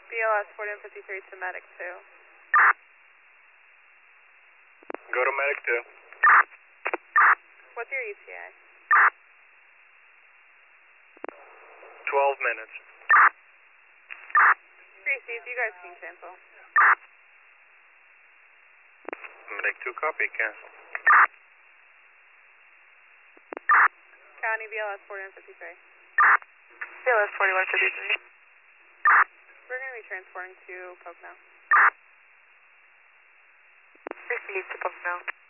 BLS 4153 to Medic 2. Go to Medic 2. What's your ETA? 12 minutes. Received, you guys can cancel. Medic 2 copy, cancel. County BLS 4153. BLS 4153. We're going to be transporting to Pocono. Received to Pocono.